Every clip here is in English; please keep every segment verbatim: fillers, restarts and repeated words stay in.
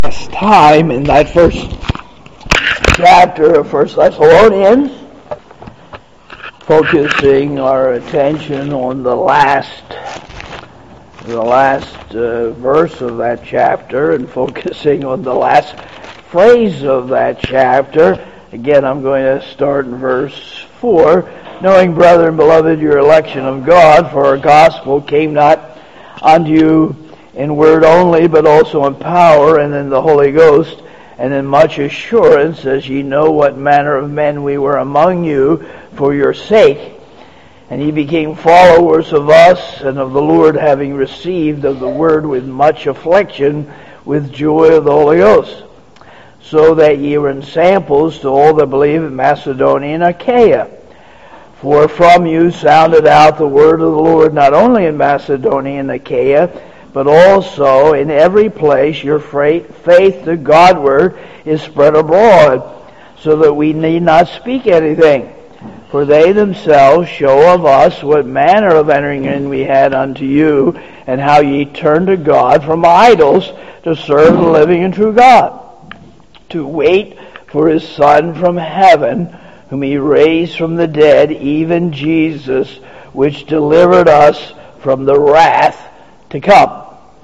last time in that first chapter of First Thessalonians, focusing our attention on the last, the last uh, verse of that chapter, and focusing on the last phrase of that chapter. Again, I'm going to start in verse four. Knowing, brethren, beloved, your election of God, for our gospel came not unto you in word only, but also in power and in the Holy Ghost, and in much assurance, as ye know what manner of men we were among you for your sake. And ye became followers of us and of the Lord, having received of the word with much affliction, with joy of the Holy Ghost, so that ye were ensamples to all that believe in Macedonia and Achaia. For from you sounded out the word of the Lord, not only in Macedonia and Achaia, but also in every place your faith to Godward is spread abroad, so that we need not speak anything. For they themselves show of us what manner of entering in we had unto you, and how ye turned to God from idols to serve the living and true God, to wait for his Son from heaven, whom he raised from the dead, even Jesus, which delivered us from the wrath to come.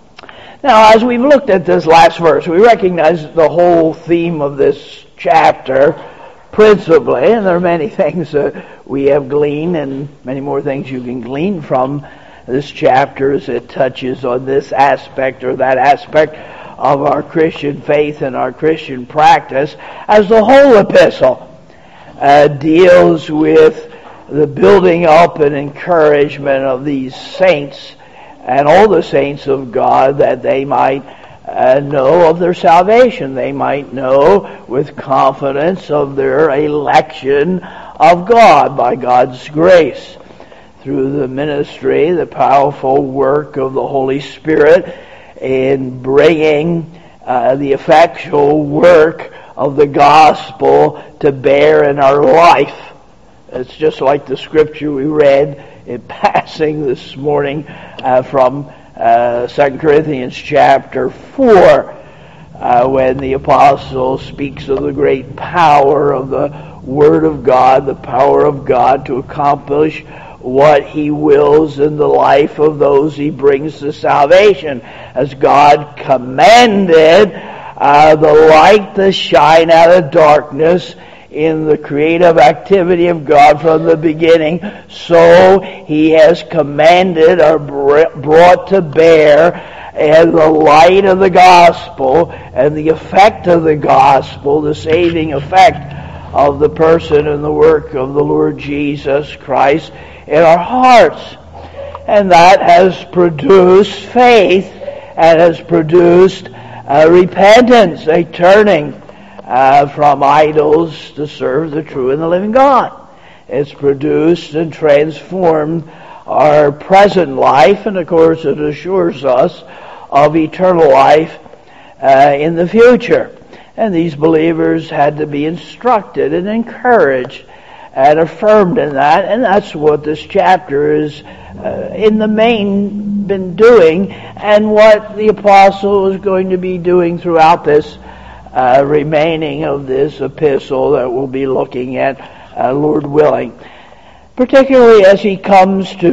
Now, as we've looked at this last verse, we recognize the whole theme of this chapter principally, and there are many things that we have gleaned, and many more things you can glean from this chapter as it touches on this aspect or that aspect of our Christian faith and our Christian practice, as the whole epistle uh, deals with the building up and encouragement of these saints and all the saints of God, that they might uh, know of their salvation. They might know with confidence of their election of God by God's grace through the ministry, the powerful work of the Holy Spirit in bringing uh, the effectual work of the gospel to bear in our life. It's just like the scripture we read in passing this morning uh, from uh, Second Corinthians chapter four, uh, when the apostle speaks of the great power of the Word of God, the power of God to accomplish what he wills in the life of those he brings to salvation. As God commanded uh, the light to shine out of darkness in the creative activity of God from the beginning, so he has commanded or brought to bear and the light of the gospel and the effect of the gospel, the saving effect of the person and the work of the Lord Jesus Christ in our hearts. And that has produced faith and has produced uh, repentance, a turning Uh, from idols to serve the true and the living God. It's produced and transformed our present life, and of course it assures us of eternal life uh, in the future. And these believers had to be instructed and encouraged and affirmed in that, and that's what this chapter is uh, in the main been doing, and what the apostle is going to be doing throughout this Uh, remaining of this epistle that we'll be looking at, uh, Lord willing. Particularly as he comes to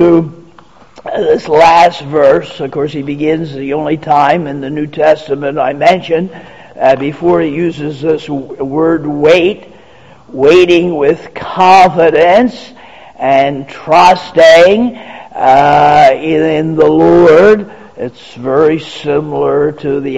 uh, this last verse. Of course, he begins the only time in the New Testament I mentioned, uh, before he uses this w- word wait, waiting with confidence and trusting uh, in, in the Lord. It's very similar to the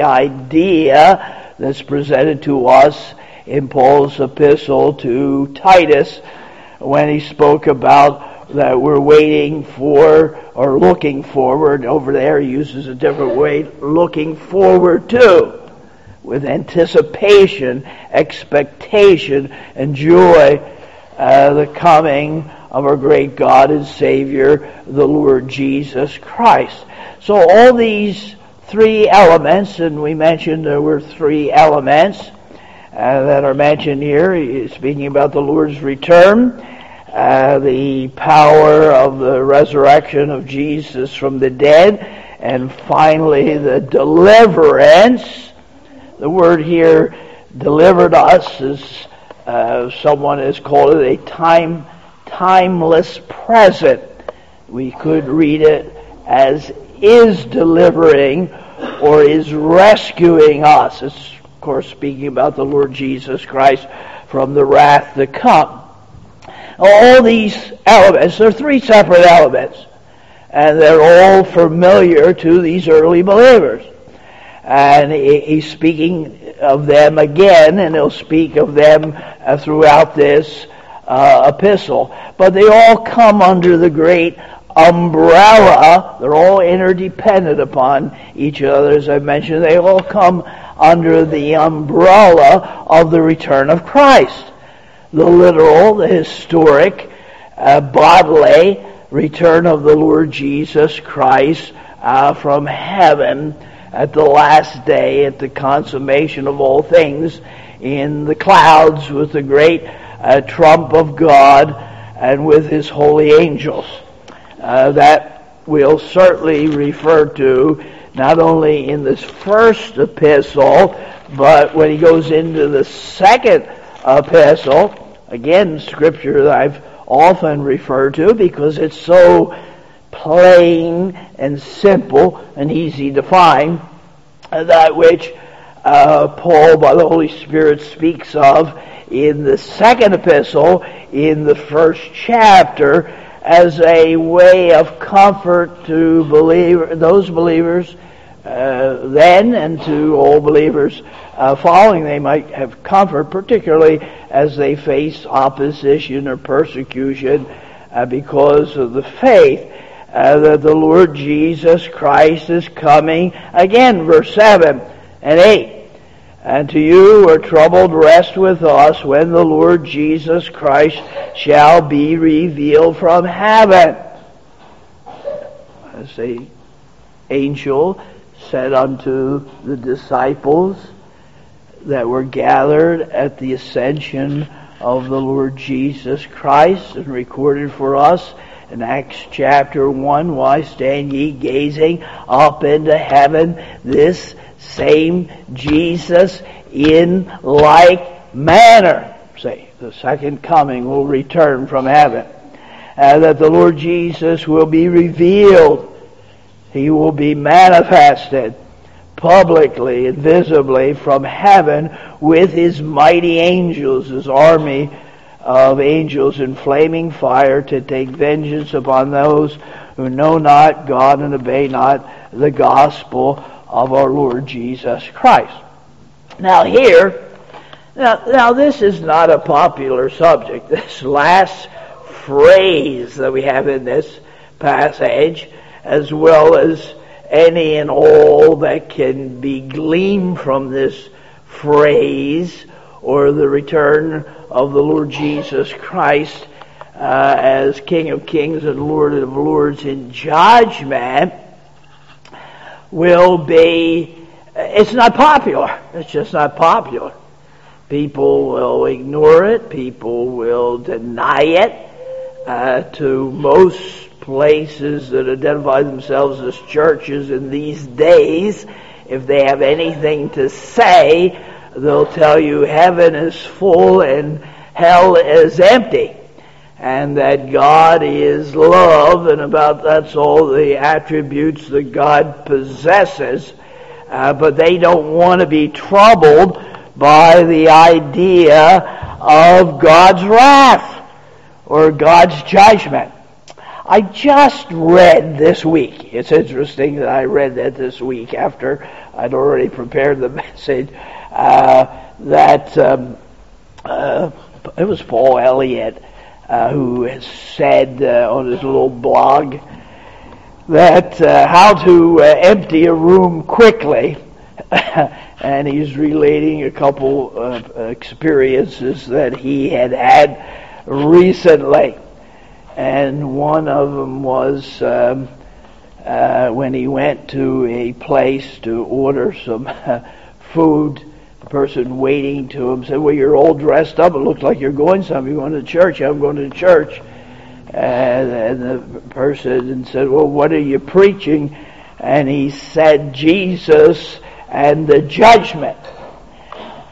idea that's presented to us in Paul's epistle to Titus, when he spoke about that we're waiting for, or looking forward. Over there he uses a different way, looking forward to, with anticipation, expectation, and joy, uh, the coming of our great God and Savior, the Lord Jesus Christ. So all these three elements, and we mentioned there were three elements uh, that are mentioned here. He's speaking about the Lord's return, uh, the power of the resurrection of Jesus from the dead, and finally the deliverance The word here, delivered us, is uh, someone has called it a time, timeless present. We could read it as is delivering or is rescuing us. It's, of course, speaking about the Lord Jesus Christ from the wrath to come. All these elements, there are three separate elements, and they're all familiar to these early believers. And he's speaking of them again, and he'll speak of them throughout this uh, epistle. But they all come under the great umbrella. They're all interdependent upon each other, as I mentioned. They all come under the umbrella of the return of Christ. The literal, the historic, uh, bodily return of the Lord Jesus Christ uh, from heaven at the last day, at the consummation of all things, in the clouds with the great uh, trump of God and with his holy angels. Uh, that we'll certainly refer to not only in this first epistle, but when he goes into the second epistle, again, scripture that I've often referred to because it's so plain and simple and easy to find, that which uh, Paul, by the Holy Spirit, speaks of in the second epistle, in the first chapter, as a way of comfort to believer, those believers uh, then and to all believers uh, following. They might have comfort, particularly as they face opposition or persecution uh, because of the faith uh, that the Lord Jesus Christ is coming again. Verse seven and eight. And to you who are troubled, rest with us when the Lord Jesus Christ shall be revealed from heaven. As the angel said unto the disciples that were gathered at the ascension of the Lord Jesus Christ, and recorded for us in Acts chapter one, why stand ye gazing up into heaven, this same Jesus in like manner. Say, the second coming will return from heaven. And that the Lord Jesus will be revealed. He will be manifested publicly and visibly from heaven with his mighty angels, his army of angels in flaming fire, to take vengeance upon those who know not God and obey not the gospel of our Lord Jesus Christ. Now here, now, now this is not a popular subject. This last phrase that we have in this passage, as well as any and all that can be gleaned from this phrase, or the return of the Lord Jesus Christ uh, as King of Kings and Lord of Lords in judgment, will be, it's not popular. It's just not popular. People will ignore it. People will deny it. Uh, to most places that identify themselves as churches in these days, if they have anything to say, they'll tell you heaven is full and hell is empty, and that God is love, and about that's all the attributes that God possesses. Uh, but they don't want to be troubled by the idea of God's wrath or God's judgment. I just read this week. It's interesting that I read that this week after I'd already prepared the message. Uh, that um, uh, it was Paul Elliott uh, who has said uh, on his little blog that uh, how to uh, empty a room quickly, and he's relating a couple of experiences that he had had recently. And one of them was um, uh, when he went to a place to order some uh, food. The person waiting to him said, well, you're all dressed up. It looks like you're going somewhere. You're going to church. I'm going to church. And, and the person said, well, what are you preaching? And he said, Jesus and the judgment.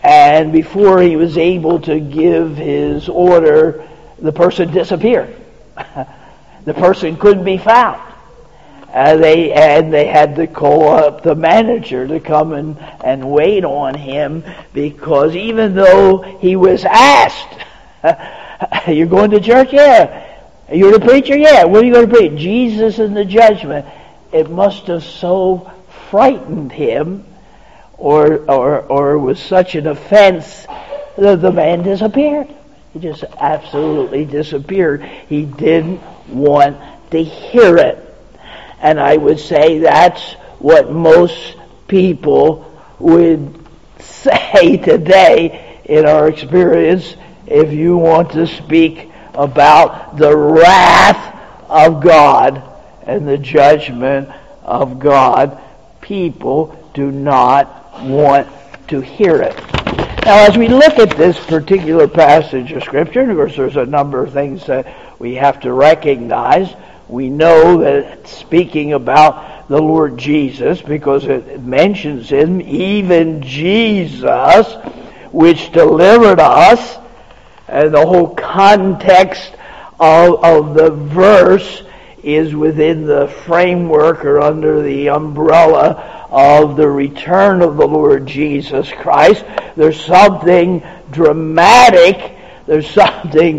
and before he was able to give his order, the person disappeared. The person couldn't be found. Uh, they and they had to call up the manager to come and, and wait on him, because even though he was asked, "You're going to church? Yeah. You're the preacher? Yeah. What are you going to preach? Jesus and the judgment." It must have so frightened him, or or or was such an offense that the man disappeared. He just absolutely disappeared. He didn't want to hear it. And I would say that's what most people would say today in our experience if you want to speak about the wrath of God and the judgment of God. People do not want to hear it. Now, as we look at this particular passage of Scripture, and of course there's a number of things that we have to recognize. We know that it's speaking about the Lord Jesus, because it mentions him, even Jesus, which delivered us. And the whole context of, of the verse is within the framework or under the umbrella of the return of the Lord Jesus Christ. There's something dramatic, there's something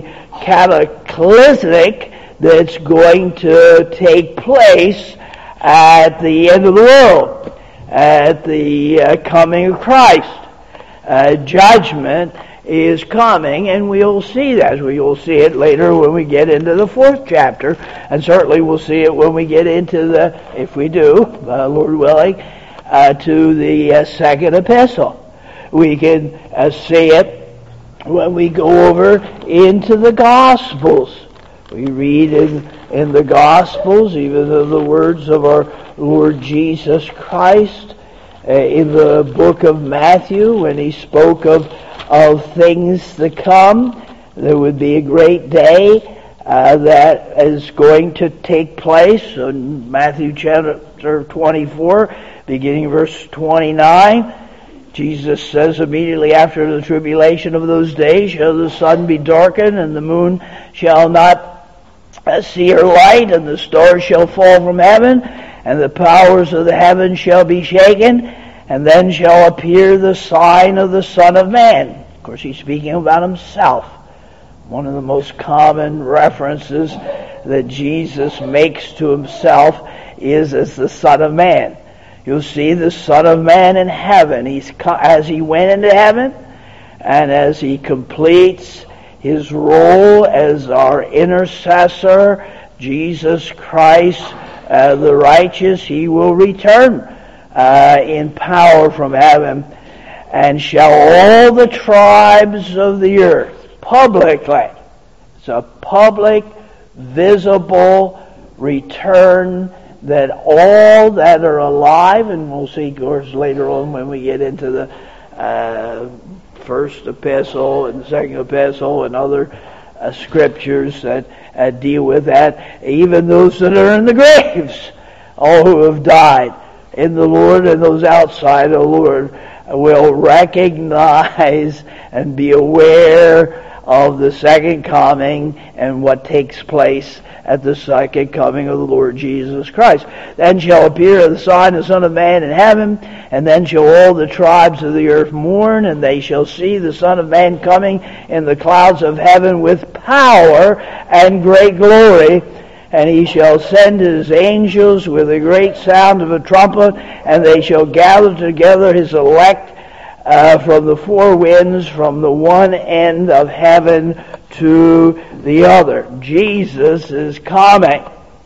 cataclysmic that's going to take place at the end of the world, at the uh, coming of Christ. Uh, judgment is coming, and we'll see that. We will see it later when we get into the fourth chapter, and certainly we'll see it when we get into the, if we do, uh, Lord willing, uh, to the uh, second epistle. We can uh, see it when we go over into the Gospels. We read in, in the Gospels, even though the words of our Lord Jesus Christ, uh, in the book of Matthew, when he spoke of, of things to come, there would be a great day uh, that is going to take place. In Matthew chapter twenty-four, beginning verse twenty-nine, Jesus says, immediately after the tribulation of those days shall the sun be darkened, and the moon shall not see her light, and the stars shall fall from heaven, and the powers of the heavens shall be shaken, and then shall appear the sign of the Son of Man. Of course, he's speaking about himself. One of the most common references that Jesus makes to himself is as the Son of Man. You'll see the Son of Man in heaven. He's as he went into heaven, and as he completes his role as our intercessor, Jesus Christ, uh, the righteous, he will return uh, in power from heaven, and shall all the tribes of the earth publicly, it's a public, visible return, that all that are alive, and we'll see, of course, later on when we get into the uh, first epistle and second epistle and other uh, scriptures that uh, deal with that, even those that are in the graves, all who have died in the Lord and those outside the Lord, will recognize and be aware of the second coming and what takes place at the second coming of the Lord Jesus Christ. Then shall appear the sign of the Son of Man in heaven, and then shall all the tribes of the earth mourn, and they shall see the Son of Man coming in the clouds of heaven with power and great glory. And he shall send his angels with a great sound of a trumpet, and they shall gather together his elect uh, from the four winds, from the one end of heaven to the other. Jesus is coming.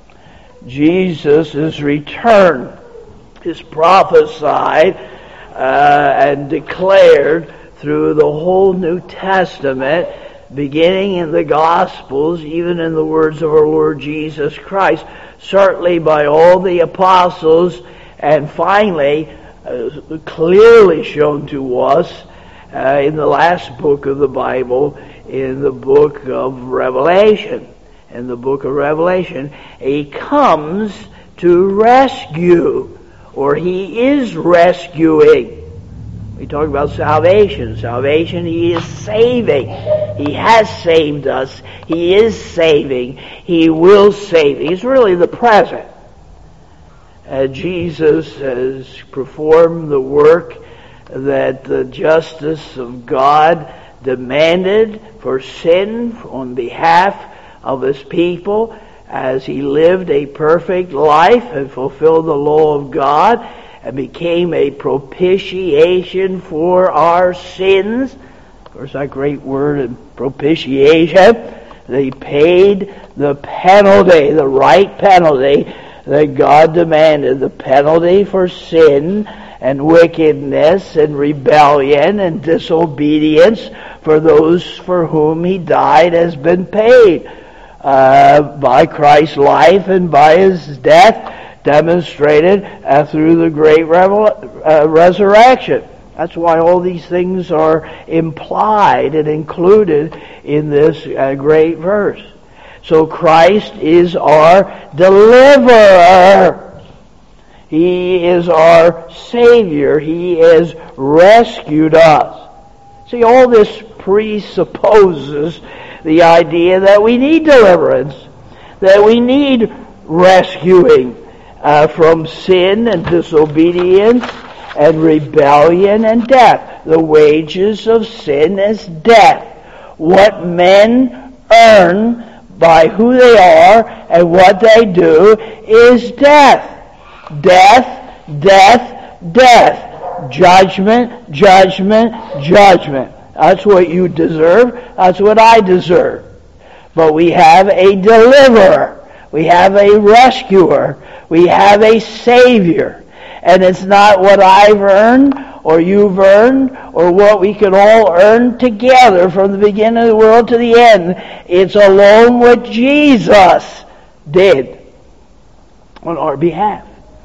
Jesus' return is prophesied uh, and declared through the whole New Testament, beginning in the Gospels, even in the words of our Lord Jesus Christ, certainly by all the apostles, and finally uh, clearly shown to us uh, in the last book of the Bible, in the book of Revelation. In the book of Revelation, he comes to rescue, or he is rescuing We talk about salvation. Salvation, He is saving. He has saved us. He is saving. He will save. He's really the present. Uh, Jesus has performed the work that the justice of God demanded for sin on behalf of His people, as He lived a perfect life and fulfilled the law of God and became a propitiation for our sins. Of course, that great word, propitiation. They paid the penalty, the right penalty that God demanded, the penalty for sin and wickedness and rebellion and disobedience for those for whom He died has been paid uh, by Christ's life and by His death, demonstrated uh, through the great revel- uh, resurrection. That's why all these things are implied and included in this uh, great verse. So Christ is our deliverer. He is our Savior. He has rescued us. See, all this presupposes the idea that we need deliverance, that we need rescuing uh, from sin and disobedience and rebellion and death. The wages of sin is death. What men earn by who they are and what they do is death. Death, death, death. Judgment, judgment, judgment. That's what you deserve. That's what I deserve. But we have a deliverer. We have a rescuer. We have a Savior. And it's not what I've earned or you've earned or what we could all earn together from the beginning of the world to the end. It's alone what Jesus did on our behalf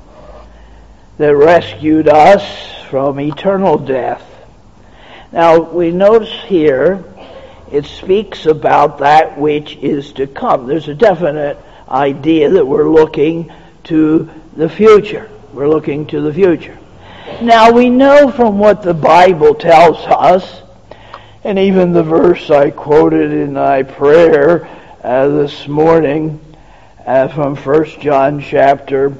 that rescued us from eternal death. Now, we notice here it speaks about that which is to come. There's a definite idea that we're looking to the future. We're looking to the future. Now, we know from what the Bible tells us, and even the verse I quoted in my prayer uh, this morning uh, from First John chapter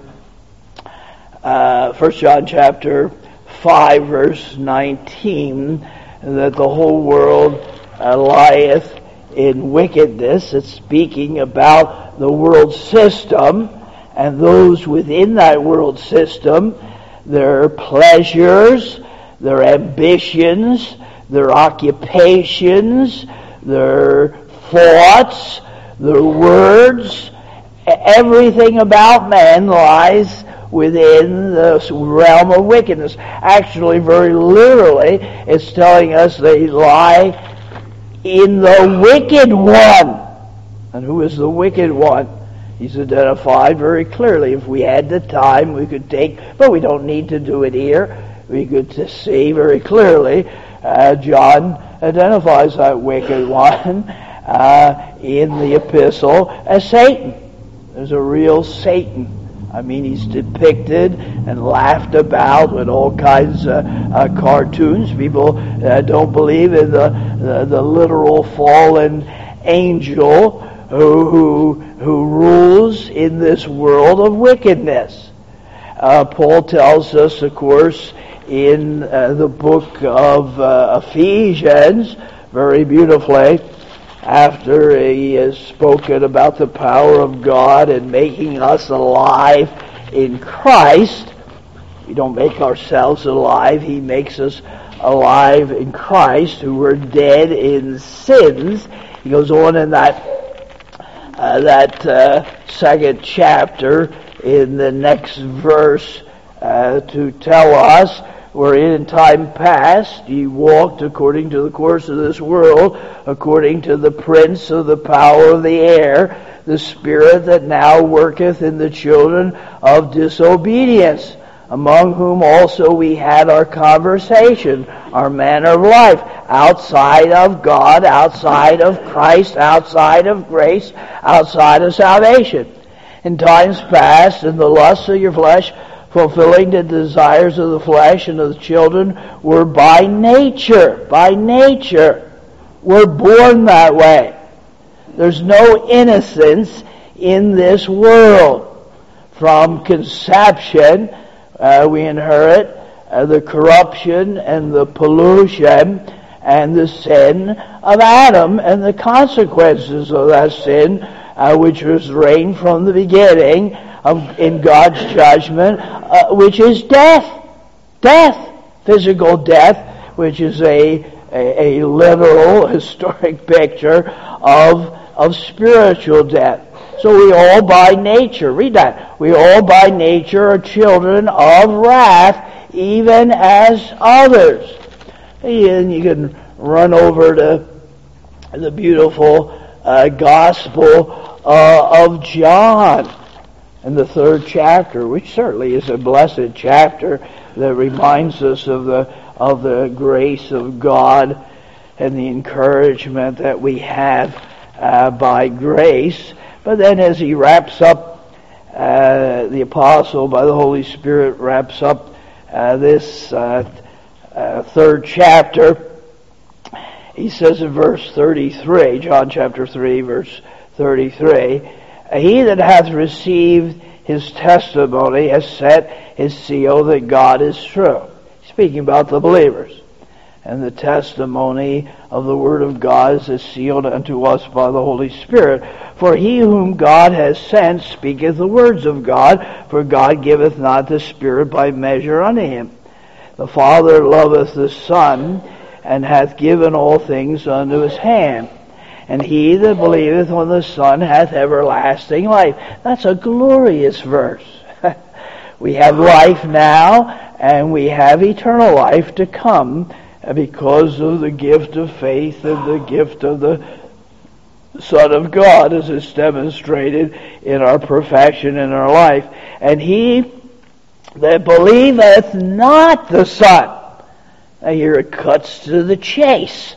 uh, First John chapter five, verse nineteen, that the whole world uh, lieth in wickedness. It's speaking about the world system and those within that world system, their pleasures, their ambitions, their occupations, their thoughts, their words. Everything about man lies within the realm of wickedness. Actually, very literally, it's telling us they lie in the wicked one. And who is the wicked one? He's identified very clearly. If we had the time, we could take, but we don't need to do it here. We could just see very clearly, uh, John identifies that wicked one uh, in the epistle as Satan. There's a real Satan. I mean, he's depicted and laughed about with all kinds of uh, cartoons. People uh, don't believe in the, the, the literal fallen angel who, who, who rules in this world of wickedness. Uh, Paul tells us, of course, in uh, the book of uh, Ephesians, very beautifully, after he has spoken about the power of God and making us alive in Christ. We don't make ourselves alive. He makes us alive in Christ, who were dead in sins. He goes on in that uh, that uh, second chapter in the next verse uh, to tell us, wherein in time past ye walked according to the course of this world, according to the prince of the power of the air, the spirit that now worketh in the children of disobedience, among whom also we had our conversation, our manner of life, outside of God, outside of Christ, outside of grace, outside of salvation. In times past, in the lusts of your flesh, fulfilling the desires of the flesh and of the children, were by nature, by nature, we're born that way. There's no innocence in this world. From conception, uh, we inherit uh, the corruption and the pollution and the sin of Adam and the consequences of that sin, uh, which was reigned from the beginning of, in God's judgment, uh, which is death. Death. Physical death, which is a, a, a literal, historic picture of, of spiritual death. So we all by nature, read that, we all by nature are children of wrath, even as others. And you can run over to the beautiful uh, Gospel uh, of John in the third chapter, which certainly is a blessed chapter that reminds us of the of the grace of God and the encouragement that we have uh, by grace. But then as he wraps up, uh, the apostle, by the Holy Spirit, wraps up uh, this uh, uh, third chapter, he says in verse thirty-three, John chapter three, verse thirty-three, he that hath received his testimony has set his seal that God is true. Speaking about the believers. And the testimony of the Word of God is sealed unto us by the Holy Spirit. For he whom God has sent speaketh the words of God, for God giveth not the Spirit by measure unto him. The Father loveth the Son, and hath given all things unto his hand. And he that believeth on the Son hath everlasting life. That's a glorious verse. We have life now, and we have eternal life to come, because of the gift of faith and the gift of the Son of God, as is demonstrated in our profession in our life. And he that believeth not the Son. Now here it cuts to the chase.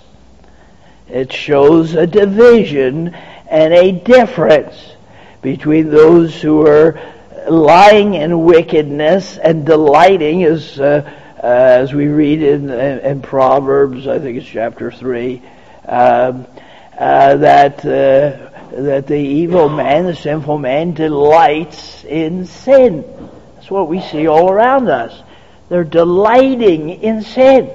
It shows a division and a difference between those who are lying in wickedness and delighting, as uh, Uh, as we read in, in, in Proverbs, I think it's chapter three, um, uh, that uh, that the evil man, the sinful man, delights in sin. That's what we see all around us. They're delighting in sin.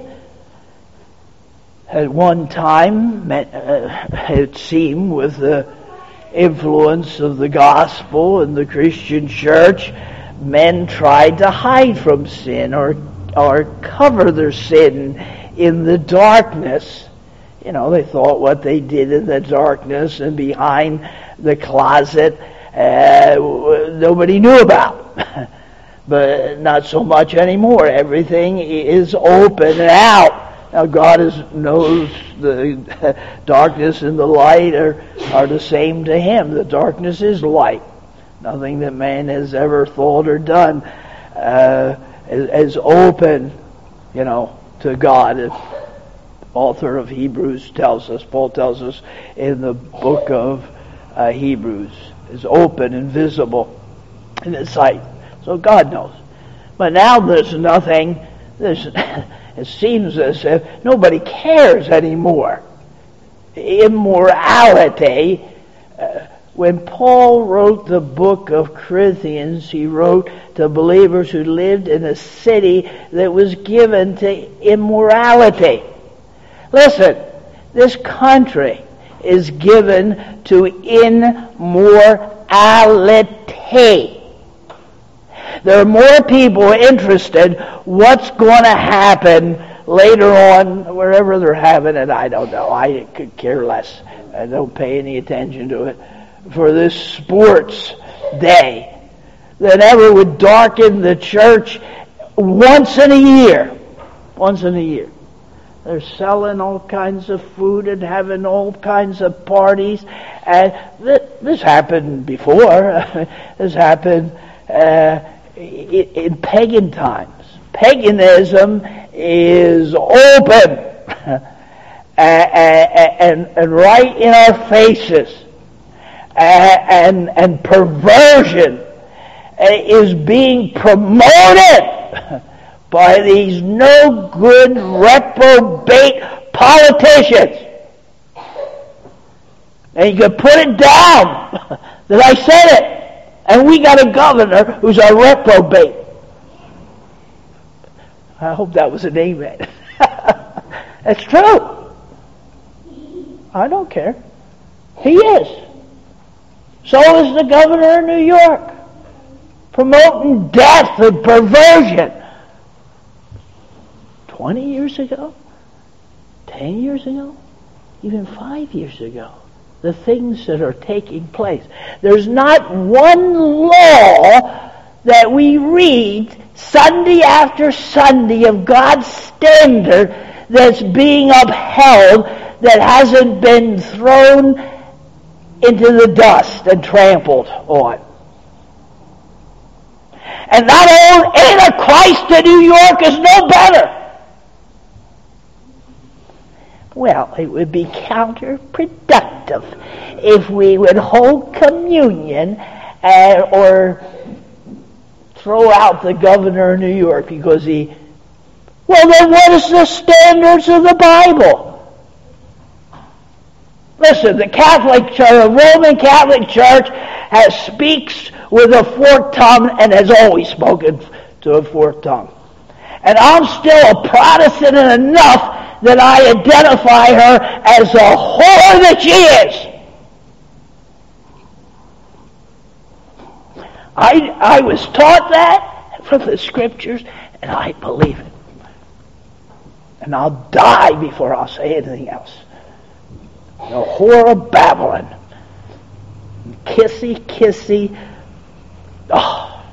At one time, uh, it seemed, with the influence of the gospel and the Christian church, men tried to hide from sin or or cover their sin in the darkness. You know, they thought what they did in the darkness and behind the closet, uh, nobody knew about. But not so much anymore. Everything is open and out. Now God is, knows the darkness and the light are, are the same to Him. The darkness is light. Nothing that man has ever thought or done uh, is open, you know, to God. The author of Hebrews tells us, Paul tells us in the book of uh, Hebrews, is open and visible in His sight. So God knows. But now there's nothing, there's, it seems as if nobody cares anymore. Immorality. Uh, when Paul wrote the book of Corinthians, he wrote to believers who lived in a city that was given to immorality. Listen, this country is given to immorality. There are more people interested what's going to happen later on, wherever they're having it, I don't know. I could care less. I don't pay any attention to it. For this sports day that ever would darken the church once in a year. Once in a year. They're selling all kinds of food and having all kinds of parties. And th- this happened before. This happened uh, in, in pagan times. Paganism is open and, and, and right in our faces. And, and perversion is being promoted by these no good reprobate politicians. And you can put it down that I said it. And we got a governor who's a reprobate. I hope that was an amen. It's true. I don't care. He is. So is the governor of New York. Promoting death and perversion. Twenty years ago? Ten years ago? Even five years ago. The things that are taking place. There's not one law that we read Sunday after Sunday of God's standard that's being upheld that hasn't been thrown into the dust and trampled on. And that old Antichrist in New York is no better. Well, it would be counterproductive if we would hold communion uh, or throw out the governor of New York because he... Well, then what is the standards of the Bible? Listen, the Catholic Church, the Roman Catholic Church has speaks with a forked tongue and has always spoken to a forked tongue. And I'm still a Protestant enough that I identify her as the whore that she is. I, I was taught that from the Scriptures, and I believe it. And I'll die before I'll say anything else. The whore of Babylon. Kissy, kissy. Oh,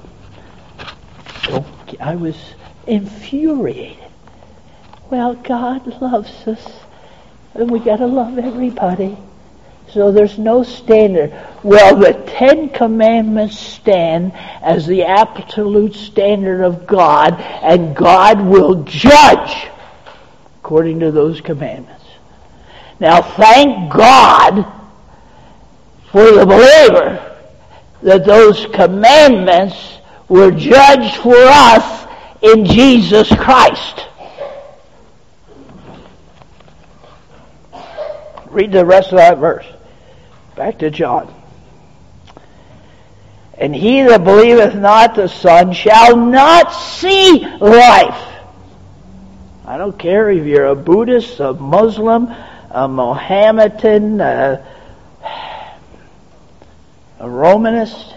I was infuriated. Well, God loves us, and we got to love everybody. So there's no standard. Well, the Ten Commandments stand as the absolute standard of God, and God will judge according to those commandments. Now, thank God for the believer that those commandments were judged for us in Jesus Christ. Read the rest of that verse. Back to John. And he that believeth not the Son shall not see life. I don't care if you're a Buddhist, a Muslim, a Mohammedan, a, a Romanist,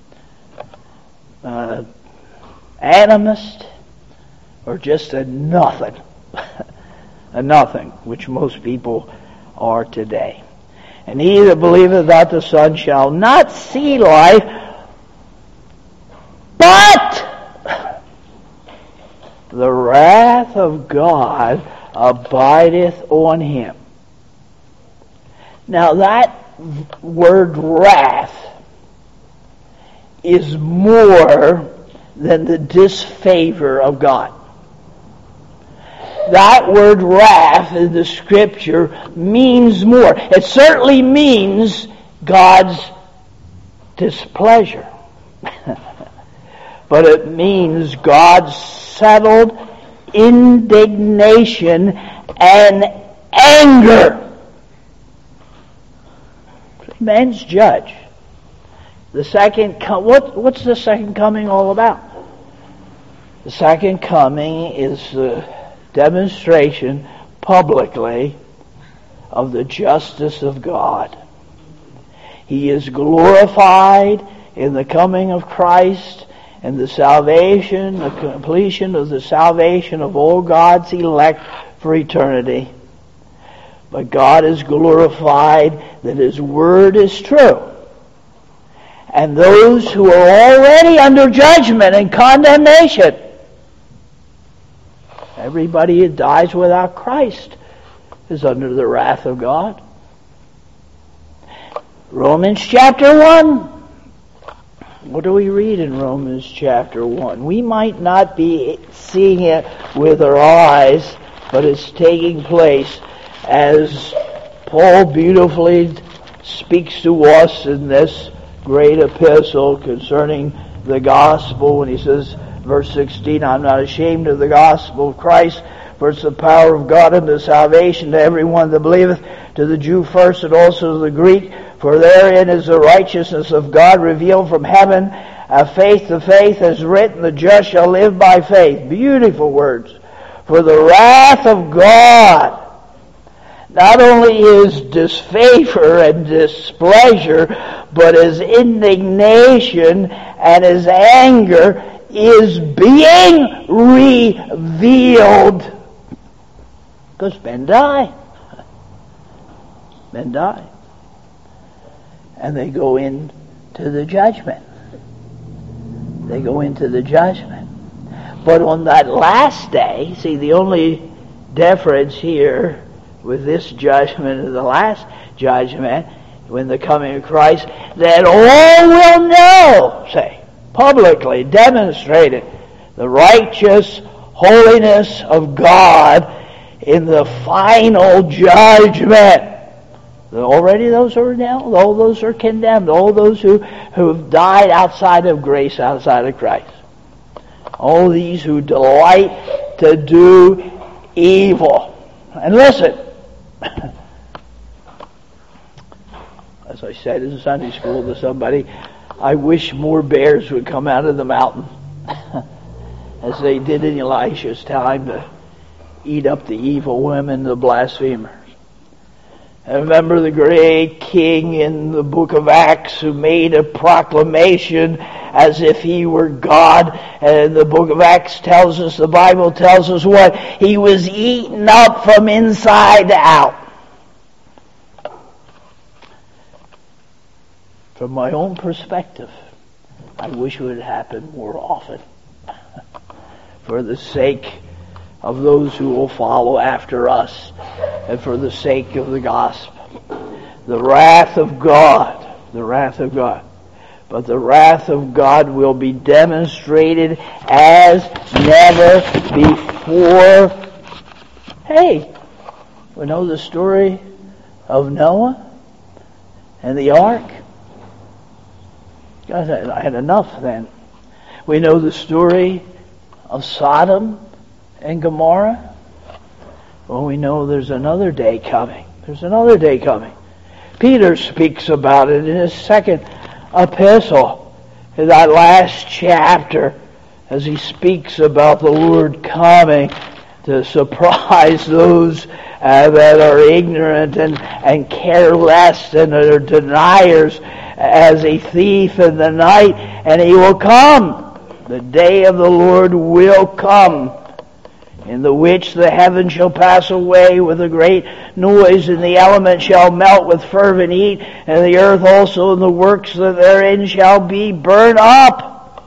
a animist, or just a nothing. A nothing, which most people are today. And he that believeth not the Son shall not see life, but the wrath of God abideth on him. Now that word wrath is more than the disfavor of God. That word wrath in the Scripture means more. It certainly means God's displeasure. But it means God's settled indignation and anger. Man's judge. The second com- what, what's the second coming all about? The second coming is the demonstration publicly of the justice of God. He is glorified in the coming of Christ and the salvation, the completion of the salvation of all God's elect for eternity. But God is glorified that His Word is true. And those who are already under judgment and condemnation, everybody who dies without Christ is under the wrath of God. Romans chapter one. What do we read in Romans chapter one? We might not be seeing it with our eyes, but it's taking place as Paul beautifully speaks to us in this great epistle concerning the gospel when he says, verse sixteen, I'm not ashamed of the gospel of Christ, for it's the power of God unto salvation to everyone that believeth, to the Jew first and also to the Greek. For therein is the righteousness of God revealed from heaven, a faith to faith, as written, the just shall live by faith. Beautiful words. For the wrath of God, not only his disfavor and displeasure, but his indignation and his anger is being revealed. Because men die. Men die. And they go into the judgment. They go into the judgment. But on that last day, see, the only difference here with this judgment and the last judgment, when the coming of Christ, that all will know, say, publicly demonstrated the righteous holiness of God in the final judgment. Already those are now, all those are condemned, all those who, who have died outside of grace, outside of Christ. All these who delight to do evil. And listen, as I said in Sunday school to somebody, I wish more bears would come out of the mountain as they did in Elisha's time to eat up the evil women, the blasphemers. I remember the great king in the book of Acts who made a proclamation as if he were God. And the book of Acts tells us, the Bible tells us what? He was eaten up from inside out. From my own perspective, I wish it would happen more often. For the sake of those who will follow after us, and for the sake of the gospel. The wrath of God, the wrath of God. But the wrath of God will be demonstrated as never before. Hey, we know the story of Noah and the ark. God, I had enough then. We know the story of Sodom and Gomorrah. Well, we know there's another day coming. There's another day coming. Peter speaks about it in his second epistle, in that last chapter, as he speaks about the Lord coming to surprise those uh, that are ignorant and, and careless and are deniers as a thief in the night. And he will come. The day of the Lord will come, in the which the heavens shall pass away with a great noise, and the elements shall melt with fervent heat, and the earth also and the works that therein shall be burned up.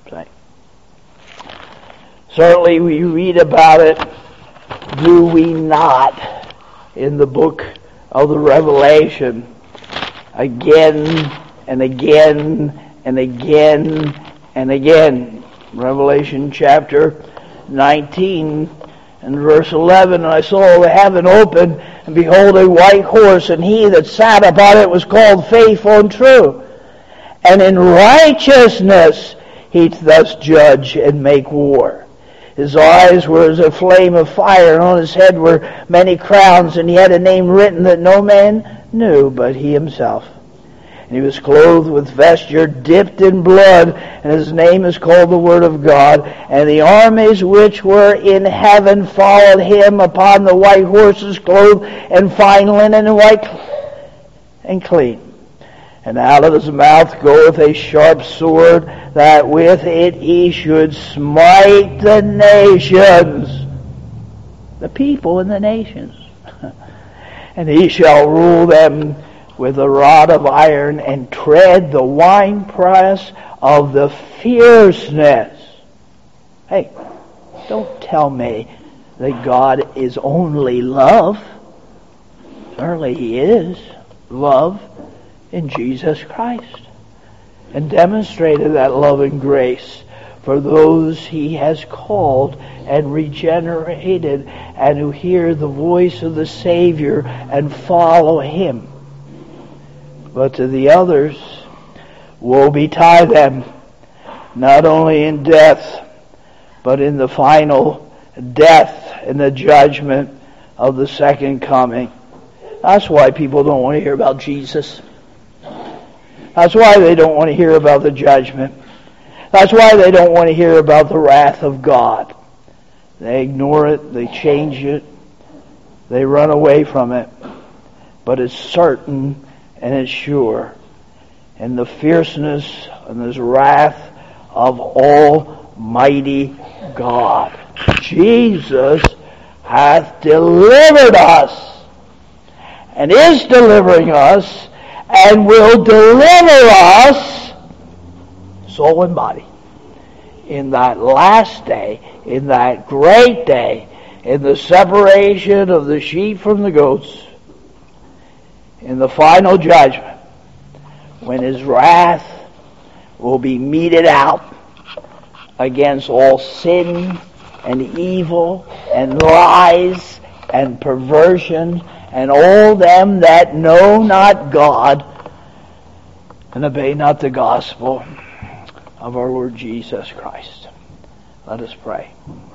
Certainly we read about it, do we not, in the book of the Revelation, again and again and again and again. Revelation chapter nineteen and verse eleven, and I saw the heaven open, and behold a white horse, and he that sat upon it was called Faithful and True. And in righteousness he doth judge and make war. His eyes were as a flame of fire, and on his head were many crowns, and he had a name written that no man knew but he himself. And he was clothed with vesture dipped in blood, and his name is called the Word of God. And the armies which were in heaven followed him upon the white horses, clothed in fine linen and white and clean. And out of his mouth goeth a sharp sword, that with it he should smite the nations, the people and the nations. And he shall rule them with a rod of iron, and tread the winepress of the fierceness. Hey, don't tell me that God is only love. Certainly he is love in Jesus Christ, and demonstrated that love and grace for those he has called and regenerated, and who hear the voice of the Savior and follow him. But to the others, woe betide them, not only in death, but in the final death and the judgment of the second coming. That's why people don't want to hear about Jesus. That's why they don't want to hear about the judgment. That's why they don't want to hear about the wrath of God. They ignore it, they change it, they run away from it. But it's certain and it's sure. And the fierceness and this wrath of Almighty God. Jesus hath delivered us and is delivering us and will deliver us, soul and body, in that last day, in that great day, in the separation of the sheep from the goats, in the final judgment, when His wrath will be meted out against all sin and evil and lies and perversion and all them that know not God and obey not the gospel of our Lord Jesus Christ. Let us pray.